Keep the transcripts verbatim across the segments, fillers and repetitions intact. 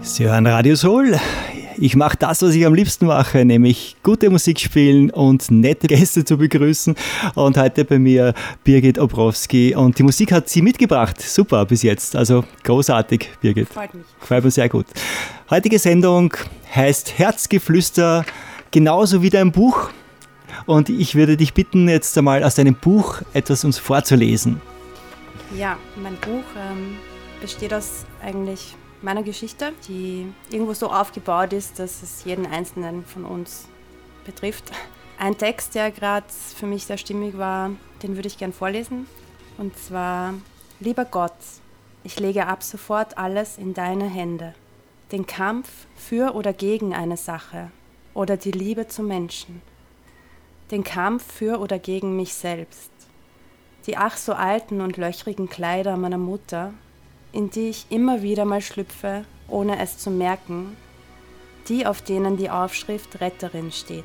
Sie hören Radio Soul. Ich mache das, was ich am liebsten mache, nämlich gute Musik spielen und nette Gäste zu begrüßen. Und heute bei mir Birgit Obrowski. Und die Musik hat sie mitgebracht. Super bis jetzt. Also großartig, Birgit. Freut mich. Freut mich sehr gut. Heutige Sendung heißt Herzgeflüster, genauso wie dein Buch. Und ich würde dich bitten, jetzt einmal aus deinem Buch etwas uns vorzulesen. Ja, mein Buch ähm, besteht aus eigentlich meiner Geschichte, die irgendwo so aufgebaut ist, dass es jeden Einzelnen von uns betrifft. Ein Text, der gerade für mich sehr stimmig war, den würde ich gern vorlesen. Und zwar: Lieber Gott, ich lege ab sofort alles in deine Hände. Den Kampf für oder gegen eine Sache oder die Liebe zum Menschen. Den Kampf für oder gegen mich selbst. Die ach so alten und löchrigen Kleider meiner Mutter, in die ich immer wieder mal schlüpfe, ohne es zu merken, die, auf denen die Aufschrift Retterin steht.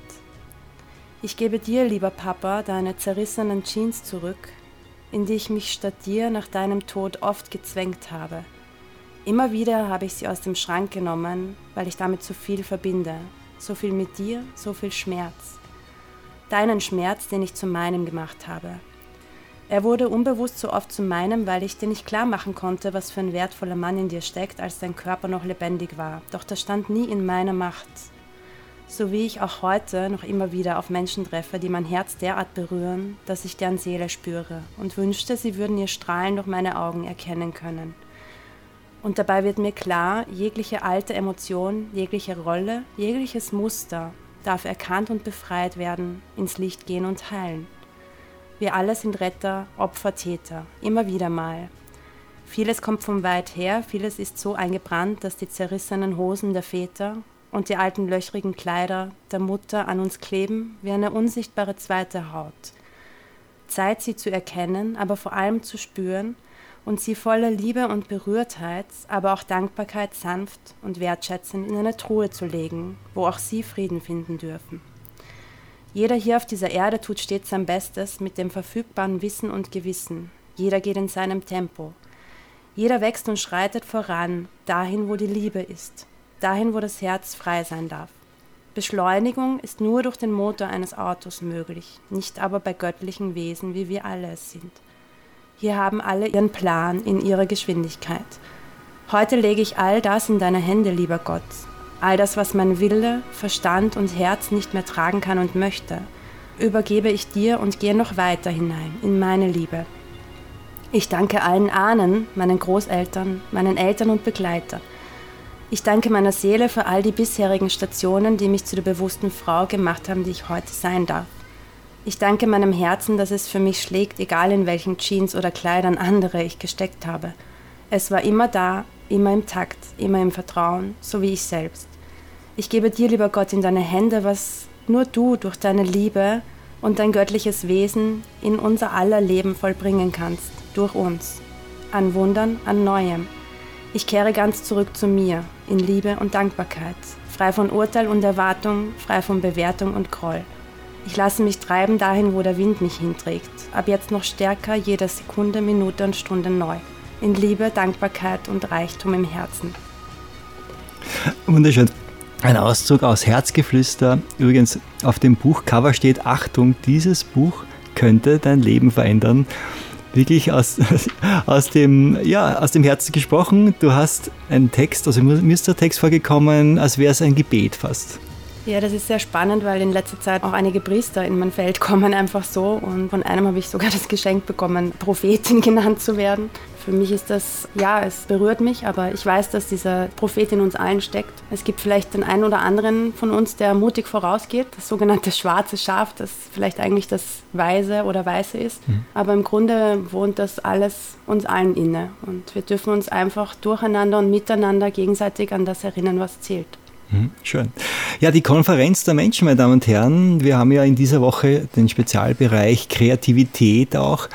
Ich gebe dir, lieber Papa, deine zerrissenen Jeans zurück, in die ich mich statt dir nach deinem Tod oft gezwängt habe. Immer wieder habe ich sie aus dem Schrank genommen, weil ich damit zu viel verbinde. So viel mit dir, so viel Schmerz. Deinen Schmerz, den ich zu meinem gemacht habe. Er wurde unbewusst so oft zu meinem, weil ich dir nicht klar machen konnte, was für ein wertvoller Mann in dir steckt, als dein Körper noch lebendig war. Doch das stand nie in meiner Macht. So wie ich auch heute noch immer wieder auf Menschen treffe, die mein Herz derart berühren, dass ich deren Seele spüre und wünschte, sie würden ihr Strahlen durch meine Augen erkennen können. Und dabei wird mir klar, jegliche alte Emotion, jegliche Rolle, jegliches Muster darf erkannt und befreit werden, ins Licht gehen und heilen. Wir alle sind Retter, Opfer, Täter, immer wieder mal. Vieles kommt von weit her, vieles ist so eingebrannt, dass die zerrissenen Hosen der Väter und die alten löchrigen Kleider der Mutter an uns kleben wie eine unsichtbare zweite Haut. Zeit, sie zu erkennen, aber vor allem zu spüren und sie voller Liebe und Berührtheit, aber auch Dankbarkeit sanft und wertschätzend in eine Truhe zu legen, wo auch sie Frieden finden dürfen. Jeder hier auf dieser Erde tut stets sein Bestes mit dem verfügbaren Wissen und Gewissen. Jeder geht in seinem Tempo. Jeder wächst und schreitet voran, dahin, wo die Liebe ist, dahin, wo das Herz frei sein darf. Beschleunigung ist nur durch den Motor eines Autos möglich, nicht aber bei göttlichen Wesen, wie wir alle es sind. Hier haben alle ihren Plan in ihrer Geschwindigkeit. Heute lege ich all das in deine Hände, lieber Gott. All das, was mein Wille, Verstand und Herz nicht mehr tragen kann und möchte, übergebe ich dir und gehe noch weiter hinein in meine Liebe. Ich danke allen Ahnen, meinen Großeltern, meinen Eltern und Begleitern. Ich danke meiner Seele für all die bisherigen Stationen, die mich zu der bewussten Frau gemacht haben, die ich heute sein darf. Ich danke meinem Herzen, dass es für mich schlägt, egal in welchen Jeans oder Kleidern andere ich gesteckt habe. Es war immer da, immer im Takt, immer im Vertrauen, so wie ich selbst. Ich gebe dir, lieber Gott, in deine Hände, was nur du durch deine Liebe und dein göttliches Wesen in unser aller Leben vollbringen kannst, durch uns, an Wundern, an Neuem. Ich kehre ganz zurück zu mir, in Liebe und Dankbarkeit, frei von Urteil und Erwartung, frei von Bewertung und Groll. Ich lasse mich treiben dahin, wo der Wind mich hinträgt, ab jetzt noch stärker, jede Sekunde, Minute und Stunde neu, in Liebe, Dankbarkeit und Reichtum im Herzen. Wunderschön. Ein Auszug aus Herzgeflüster. Übrigens, auf dem Buchcover steht: Achtung, dieses Buch könnte dein Leben verändern. Wirklich aus, aus, dem, ja, aus dem Herzen gesprochen. Du hast einen Text, also mir ist der Text vorgekommen, als wäre es ein Gebet fast. Ja, das ist sehr spannend, weil in letzter Zeit auch einige Priester in mein Feld kommen, einfach so. Und von einem habe ich sogar das Geschenk bekommen, Prophetin genannt zu werden. Für mich ist das, ja, es berührt mich, aber ich weiß, dass dieser Prophet in uns allen steckt. Es gibt vielleicht den einen oder anderen von uns, der mutig vorausgeht, das sogenannte schwarze Schaf, das vielleicht eigentlich das Weise oder Weiße ist. Mhm. Aber im Grunde wohnt das alles uns allen inne. Und wir dürfen uns einfach durcheinander und miteinander gegenseitig an das erinnern, was zählt. Schön. Ja, die Konferenz der Menschen, meine Damen und Herren. Wir haben ja in dieser Woche den Spezialbereich Kreativität auch.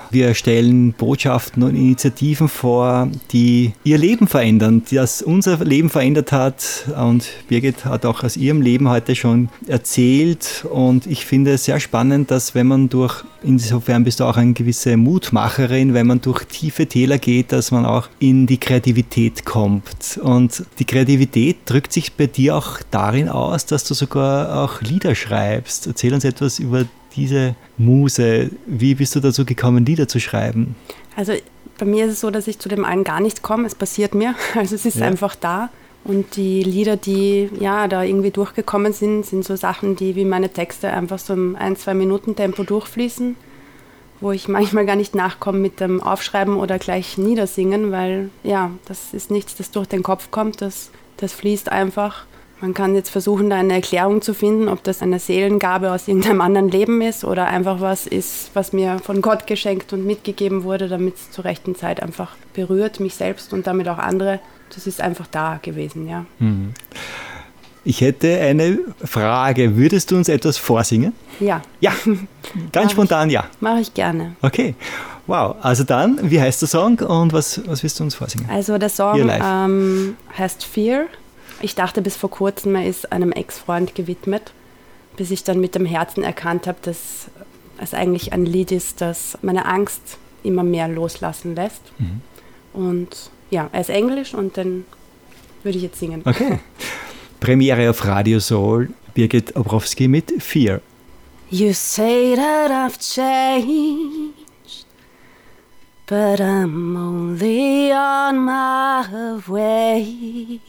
Wir stellen Botschaften und Initiativen vor, die ihr Leben verändern, die das unser Leben verändert hat. Und Birgit hat auch aus ihrem Leben heute schon erzählt. Und ich finde es sehr spannend, dass wenn man durch, insofern bist du auch eine gewisse Mutmacherin, wenn man durch tiefe Täler geht, dass man auch in die Kreativität kommt. Und die Kreativität drückt sich bei dir auch darin aus, dass du sogar auch Lieder schreibst. Erzähl uns etwas über diese Muse. Wie bist du dazu gekommen, Lieder zu schreiben? Also bei mir ist es so, dass ich zu dem einen gar nicht komme. Es passiert mir. Also es ist ja. einfach da. Und die Lieder, die ja da irgendwie durchgekommen sind, sind so Sachen, die wie meine Texte einfach so im ein-, zwei Minuten Tempo durchfließen, wo ich manchmal gar nicht nachkomme mit dem Aufschreiben oder gleich Niedersingen, weil ja, das ist nichts, das durch den Kopf kommt. Das, das fließt einfach. Man kann jetzt versuchen, da eine Erklärung zu finden, ob das eine Seelengabe aus irgendeinem anderen Leben ist oder einfach was ist, was mir von Gott geschenkt und mitgegeben wurde, damit es zur rechten Zeit einfach berührt, mich selbst und damit auch andere. Das ist einfach da gewesen, ja. Ich hätte eine Frage. Würdest du uns etwas vorsingen? Ja. Ja, ganz spontan, ja. Mache ich gerne. Okay, wow. Also dann, wie heißt der Song und was, was wirst du uns vorsingen? Also der Song ähm, heißt Fear. Ich dachte bis vor kurzem, er ist einem Ex-Freund gewidmet, bis ich dann mit dem Herzen erkannt habe, dass es eigentlich ein Lied ist, das meine Angst immer mehr loslassen lässt. Mhm. Und ja, er ist Englisch und den würde ich jetzt singen. Okay. Premiere auf Radio Soul, Birgit Obrowski mit Fear. You say that I've changed, but I'm only on my way.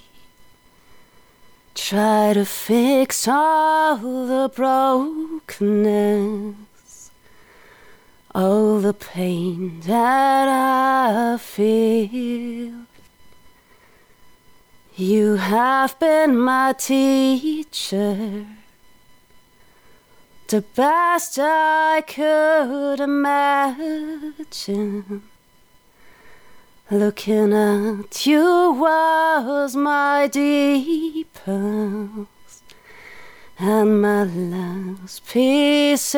Try to fix all the brokenness, all the pain that I feel. You have been my teacher, the best I could imagine. Looking at you was my deepest and my last peace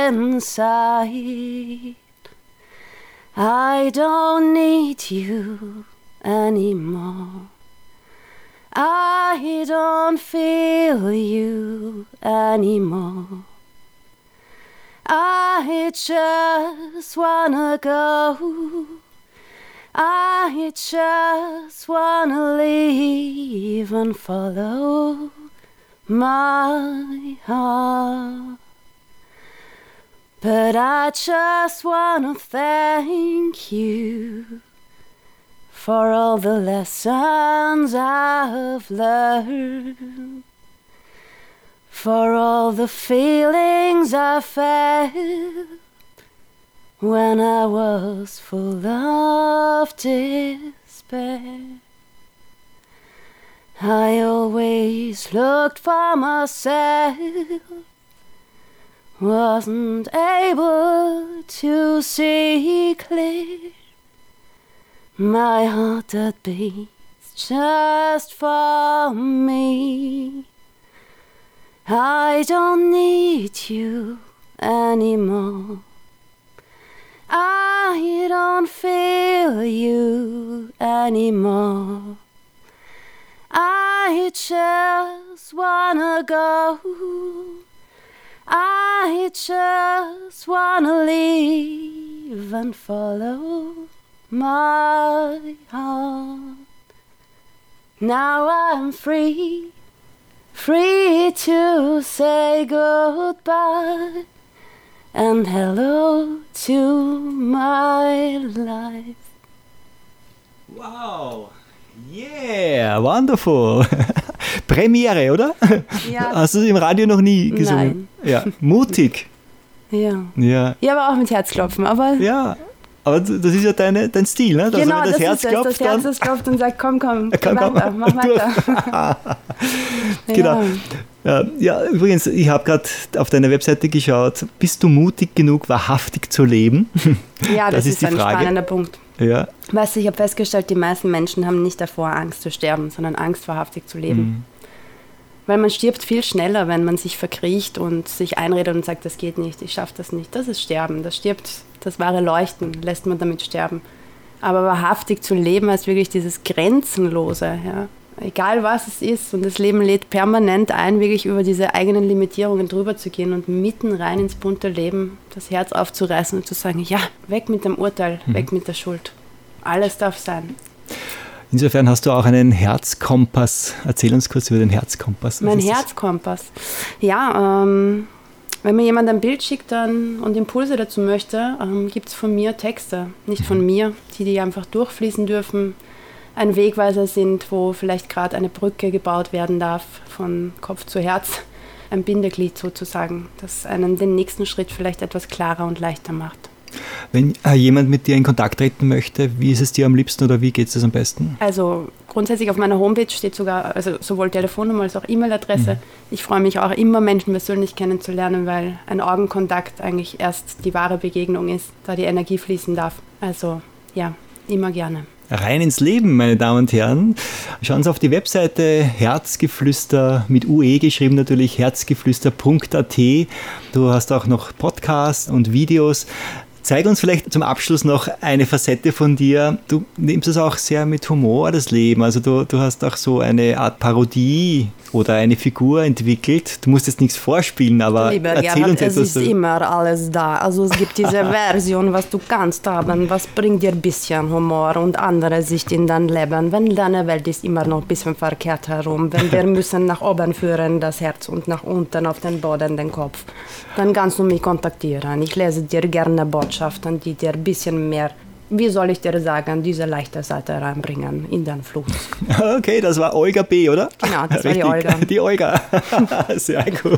inside. I don't need you anymore. I don't feel you anymore. I just wanna go. I just wanna leave and follow my heart. But I just wanna thank you for all the lessons I've learned, for all the feelings I felt when I was full of despair. I always looked for myself, wasn't able to see clear. My heart that beats just for me. I don't need you anymore. I don't feel you anymore. I just wanna go. I just wanna leave and follow my heart. Now I'm free, free to say goodbye and hello to my life. Wow, yeah, wonderful. Premiere, oder? Ja. Hast du im Radio noch nie gesungen? Nein. Ja, mutig. Ja. Ja. Ja, aber auch mit Herzklopfen, aber... Ja, aber das ist ja deine, dein Stil, ne? Dass genau, wenn das, das Herz ist klopft, es. Das Herz, das klopft und sagt, komm, komm, komm, komm weiter, mach weiter. Genau. Ja. Ja, übrigens, ich habe gerade auf deiner Webseite geschaut, bist du mutig genug, wahrhaftig zu leben? Ja, das, das ist, ist ein Frage. spannender Punkt. Ja. Weißt du, ich habe festgestellt, die meisten Menschen haben nicht davor Angst zu sterben, sondern Angst, wahrhaftig zu leben. Weil man stirbt viel schneller, wenn man sich verkriecht und sich einredet und sagt, das geht nicht, ich schaffe das nicht. Das ist Sterben, das stirbt, das wahre Leuchten, lässt man damit sterben. Aber wahrhaftig zu leben als wirklich dieses Grenzenlose, ja. Egal was es ist, und das Leben lädt permanent ein, wirklich über diese eigenen Limitierungen drüber zu gehen und mitten rein ins bunte Leben das Herz aufzureißen und zu sagen, ja, weg mit dem Urteil, mhm. weg mit der Schuld. Alles darf sein. Insofern hast du auch einen Herzkompass. Erzähl uns kurz über den Herzkompass. Mein Herzkompass. Ja, ähm, wenn mir jemand ein Bild schickt dann, und Impulse dazu möchte, ähm, gibt es von mir Texte, nicht von mir, die die einfach durchfließen dürfen, ein Wegweiser sind, wo vielleicht gerade eine Brücke gebaut werden darf, von Kopf zu Herz, ein Bindeglied sozusagen, das einen den nächsten Schritt vielleicht etwas klarer und leichter macht. Wenn äh, jemand mit dir in Kontakt treten möchte, wie ist es dir am liebsten oder wie geht es am besten? Also grundsätzlich auf meiner Homepage steht sogar also sowohl Telefonnummer als auch E-Mail-Adresse. Mhm. Ich freue mich auch immer, Menschen persönlich kennenzulernen, weil ein Augenkontakt eigentlich erst die wahre Begegnung ist, da die Energie fließen darf. Also ja, immer gerne. Rein ins Leben, meine Damen und Herren. Schauen Sie auf die Webseite Herzgeflüster, mit U E geschrieben natürlich, herzgeflüster punkt a t. Du hast auch noch Podcasts und Videos. Zeig uns vielleicht zum Abschluss noch eine Facette von dir. Du nimmst es auch sehr mit Humor, das Leben. Also du, du hast auch so eine Art Parodie oder eine Figur entwickelt. Du musst jetzt nichts vorspielen, aber Lieber erzähl Gerhard, uns etwas. Es ist immer alles da. Also es gibt diese Version, was du kannst haben, was bringt dir ein bisschen Humor und andere Sicht in dein Leben. Wenn deine Welt ist immer noch ein bisschen verkehrt herum, wenn wir müssen nach oben führen, das Herz, und nach unten auf den Boden, den Kopf, dann kannst du mich kontaktieren. Ich lese dir gerne Botschaften, die dir ein bisschen mehr, wie soll ich dir sagen, diese leichte Seite reinbringen in den Fluss. Okay, das war Olga B., oder? Genau, das Richtig, war die Olga. Die Olga. Sehr gut.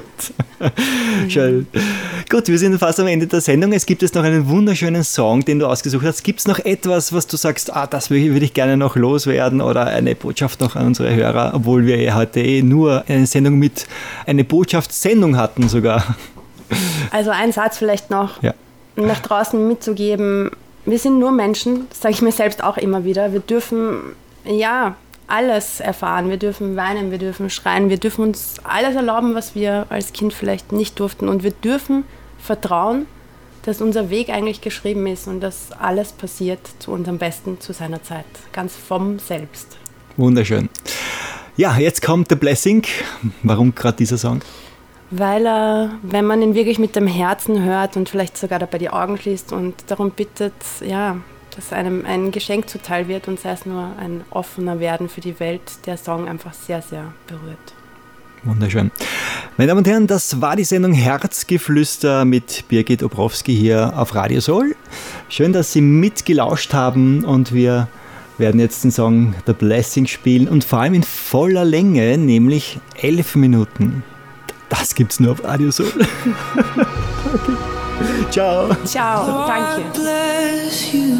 Schön. Gut, wir sind fast am Ende der Sendung. Es gibt jetzt noch einen wunderschönen Song, den du ausgesucht hast. Gibt es noch etwas, was du sagst, ah, das würde ich gerne noch loswerden, oder eine Botschaft noch an unsere Hörer, obwohl wir ja heute eh nur eine Sendung mit, eine Botschaftssendung hatten sogar. Also ein Satz vielleicht noch, ja. nach draußen mitzugeben. Wir sind nur Menschen, das sage ich mir selbst auch immer wieder. Wir dürfen, ja, alles erfahren. Wir dürfen weinen, wir dürfen schreien, wir dürfen uns alles erlauben, was wir als Kind vielleicht nicht durften. Und wir dürfen vertrauen, dass unser Weg eigentlich geschrieben ist und dass alles passiert zu unserem Besten, zu seiner Zeit, ganz vom Selbst. Wunderschön. Ja, jetzt kommt The Blessing. Warum gerade dieser Song? Weil er, wenn man ihn wirklich mit dem Herzen hört und vielleicht sogar dabei die Augen schließt und darum bittet, ja, dass einem ein Geschenk zuteil wird und sei es nur ein offener Werden für die Welt, der Song einfach sehr, sehr berührt. Wunderschön. Meine Damen und Herren, das war die Sendung Herzgeflüster mit Birgit Obrowski hier auf Radio Soul. Schön, dass Sie mitgelauscht haben, und wir werden jetzt den Song The Blessing spielen, und vor allem in voller Länge, nämlich elf Minuten. Das gibt's nur auf Radio Soul. Okay. Ciao. Ciao, danke. God bless you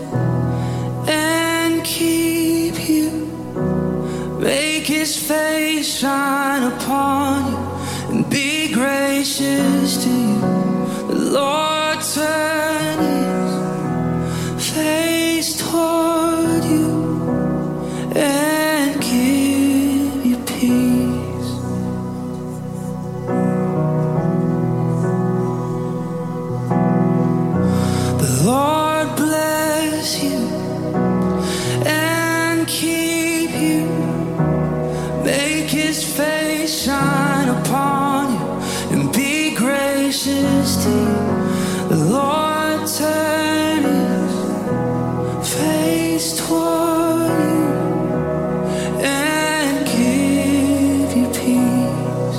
and keep you. Make His face shine upon you and be gracious to you. The Lord turn His face toward you and give you peace. Lord bless you and keep you. Make His face shine upon you and be gracious to you. The Lord turn His face toward you and give you peace.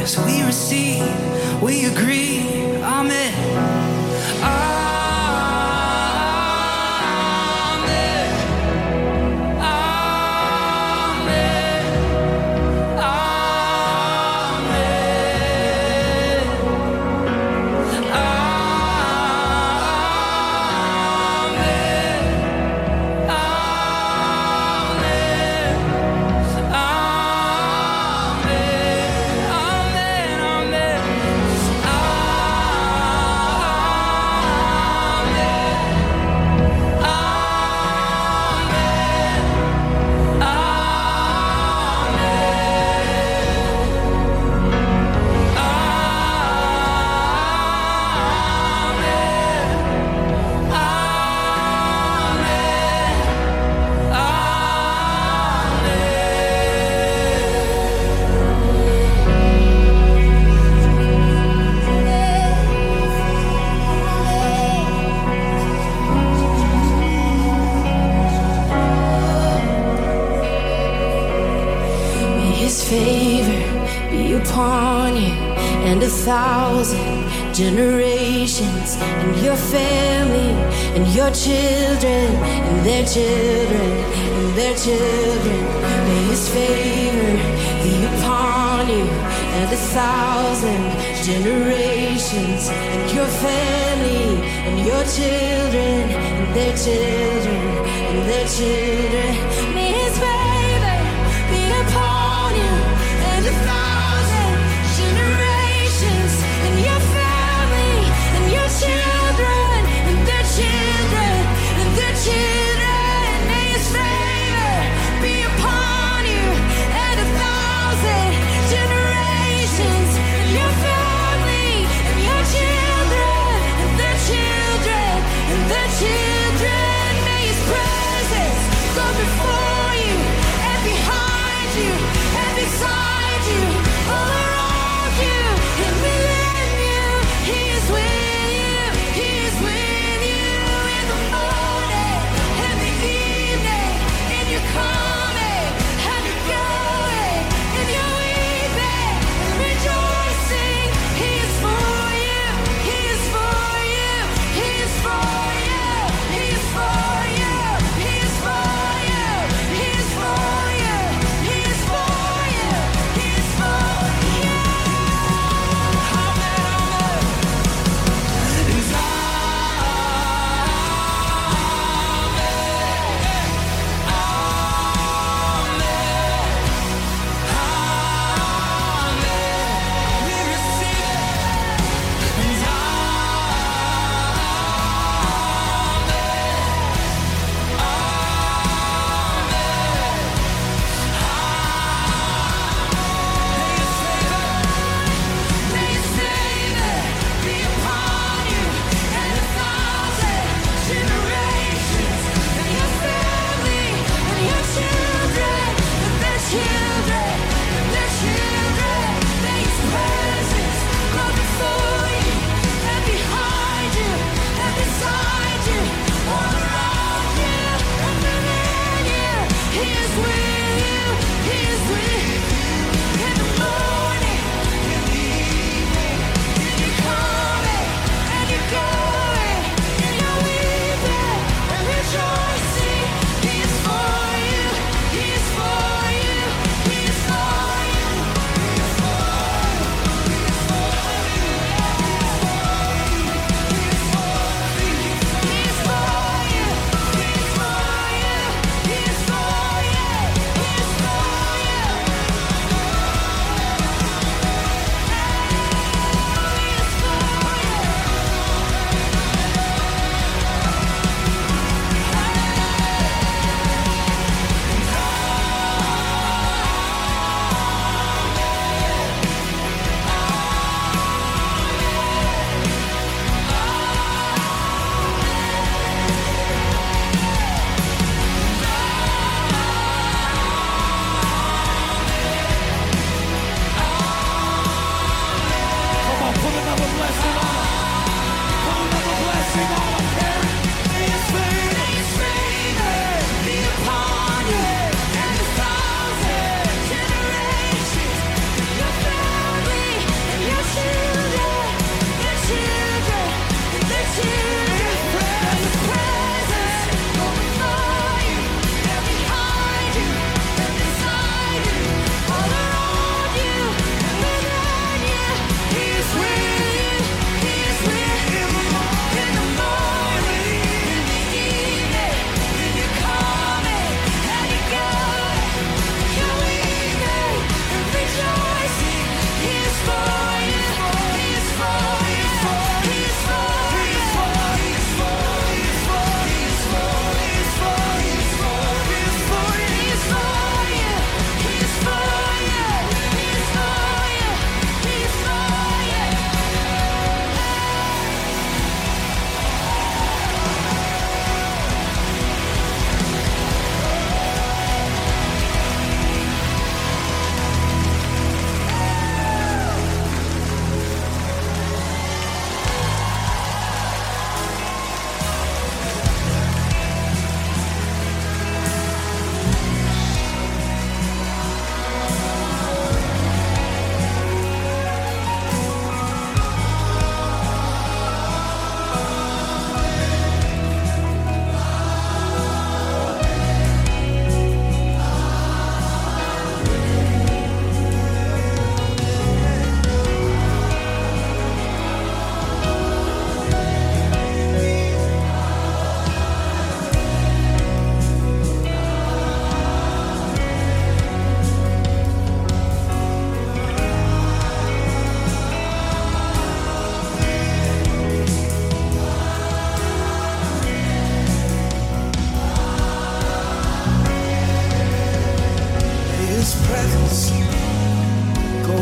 as we receive, we agree. Amen. Amen. Thousand generations and your family and your children and their children and their children. May His favor be upon you and a thousand generations and your family and your children and their children and their children. May His favor be upon you and a thousand generations and your family and your children and their children and their children. May His favor be upon you and a thousand generations and your family and your children and their children and their children. May His presence go before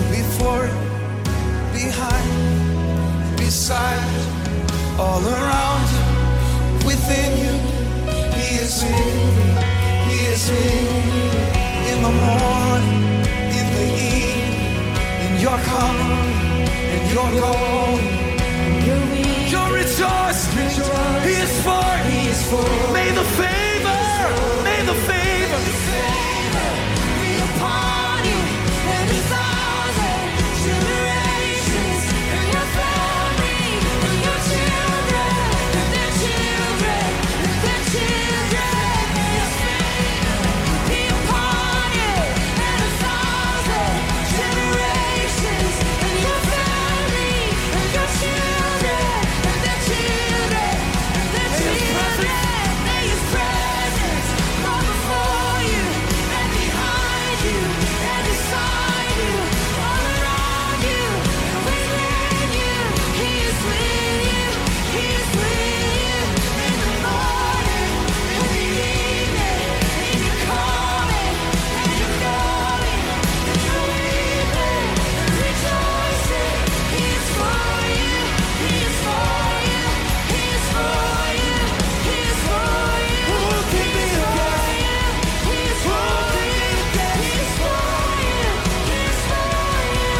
before you, behind, beside, all around you, within you. He is with you, He is with you, in the morning, in the evening, in your coming, in your going, your rejoicing. He is for you. May the favor, may the favor be upon you and a thousand generations, and your family, and your children, and their children, and their children. May His favor be upon you and a thousand generations, and your family, and your children, and their children, and their children. May His presence go before you and behind you and beside you, all around you and within you. He is with you, He is with you, in the morning, in the evening, in your coming and your going, in your weeping and rejoicing. He is for you, He is for you, He is for you, He is for you. Who can be against you? He is for you, He is for you, He is for you,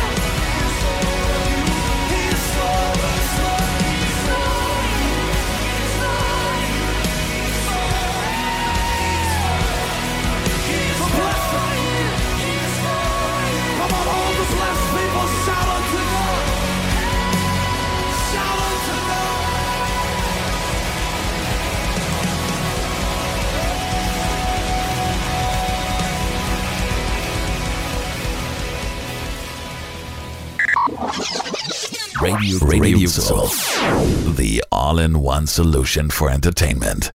He is for us, Lord. He is for you, He is for you, He is for you, He is for you, He is for you. Come on, all the blessed people, shout unto God, shout unto God. Radio, Radio Soul, the all-in-one solution for entertainment.